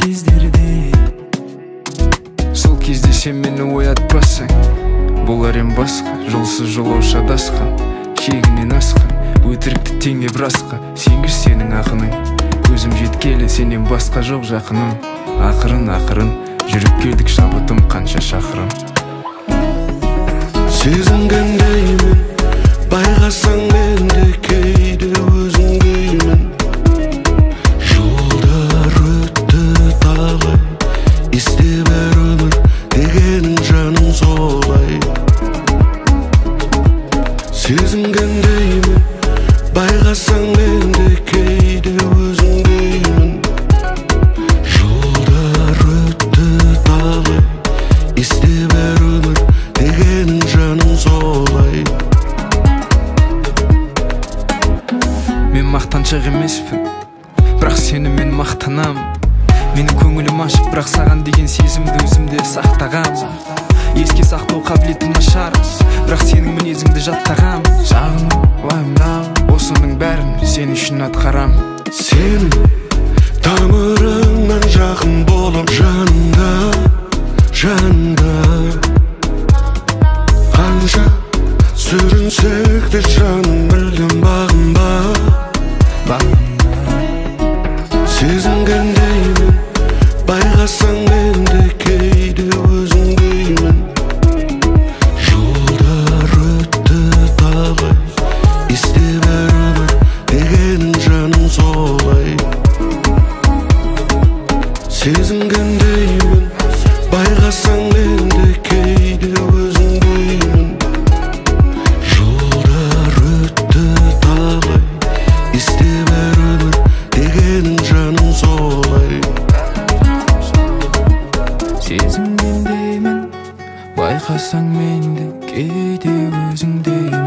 кездерде. Сол кезде сен мені оятпасаң, болар ем басқа. Жолсыз жолаушы адасқан, шегінен асқан, өтірікті теңеп расқа. Сенгіш сенің ақының, көзім жеткелі сенен басқа жоқ жақыным. Ақырын жүріп келдік шабытым қанша шақырым. Сезінгендеймін, байқасаң менде кейде өзіңдеймін. Жылдар өтті талай, есте бер өмір дегенің жаным солай. Сезінгендеймін, байқасаң менде кейде өзіңдеймін. Жылдар өтті талай, есте бер өмір дегенің жаным солай. Мен мақтаншақ емеспін, бірақ сені мен мақтанам. Менің көңілім ашық, бірақ саған деген сезімді өзімде сақтағам. Еске сақтау қабілетім нашар, бірақ сенің мінезіңді жаттағам. Жағыным, уайымдау, осының бәрін сен үшін атқарам. Сен тамырыңнан жақын болып жанымда, қанша сүрінсек те жаным білдім бағынба. Сезінгендеймін, байқасаң менде кейде өзіңдеймін. Жылдар өтті талай, есте бер өмір дегенің жаным солай. Сезінгендеймін, байқасаң менде кейде өзіңдеймін. Жылдар өтті талай, есте бер өмір дегенің жаным солай. Сезінгендеймін, байқасаң менде кейде өзіңдеймін.